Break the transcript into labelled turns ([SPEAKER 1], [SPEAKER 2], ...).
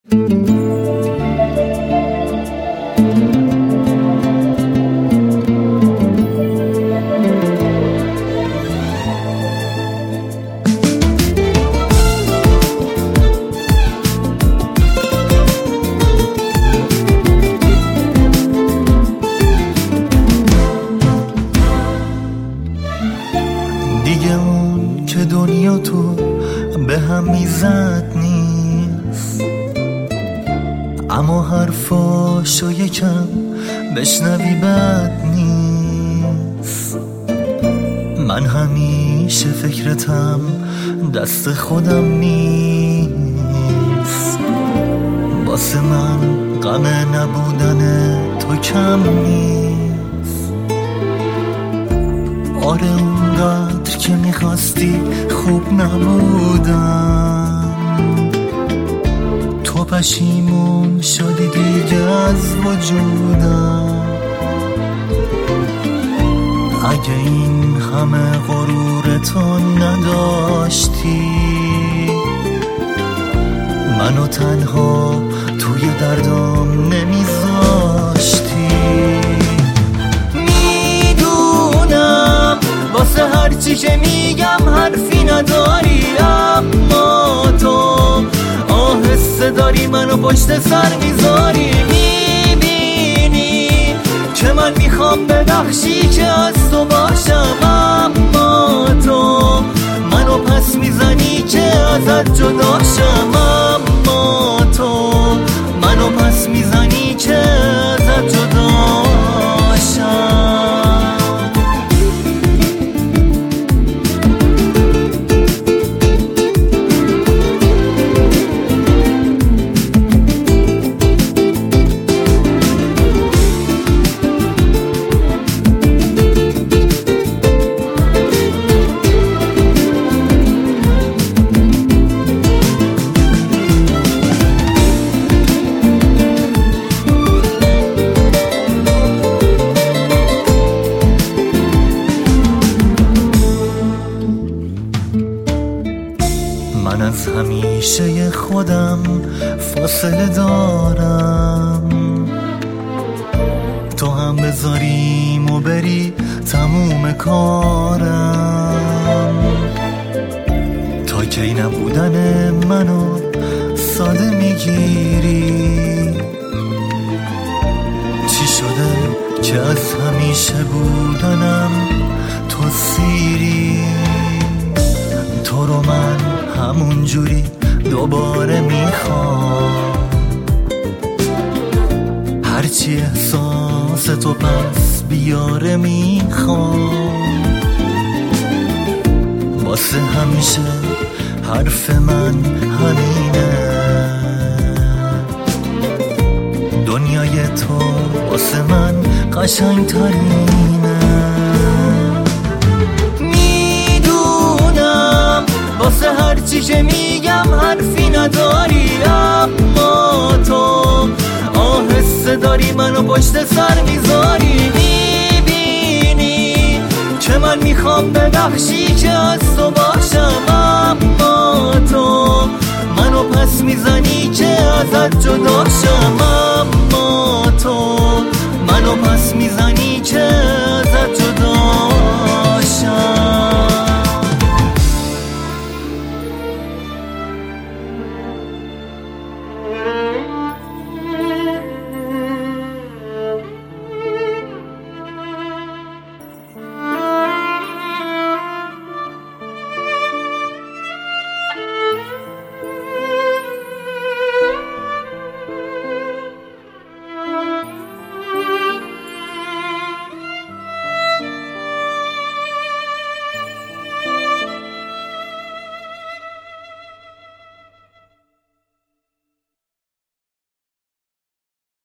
[SPEAKER 1] دیگه اون که دنیا تو به هم میزد نیست، اما حرفاشو یکم بشنوی بد نیست. من همیشه فکرتم دست خودم نیست، واسه من غم نبودن تو کم نیست. آره اونقدر که میخواستی خوب نبودم، تو پشیمون شدی دیگه از وجودم. اگه این همه غرورتو نداشتی، منو تنها توی دردم نمیذاشتی. میدونم واسه هرچی که میگم حرفی نداری، اما تو آهسته داری منو پشت سر میذاری. میبینی که من میخوام ببخشی که از تو باشم، اما تو منو پس میزنی که ازت جداشم. اما تو منو پس میزنی که ازت جداشم. من از همیشه خودم فاصله دارم، تو هم بذاریم و بری تموم کارم. تا کی نبودن منو ساده میگیری؟ چی شده که از همیشه بودنم تو سیری؟ تو رو من همون جوری دوباره میخوام، هرچی احساس تو پس بیاره میخوام. واسه همیشه حرف من همینه، دنیای تو واسه من قشنگ ترینه. واسه هرچی که میگم حرفی نداری، اما تو آهسته داری منو پشت سر میذاری. میبینی که من میخوام ببخشی که از تو باشم، اما تو منو پس میزنی که ازت جداشم.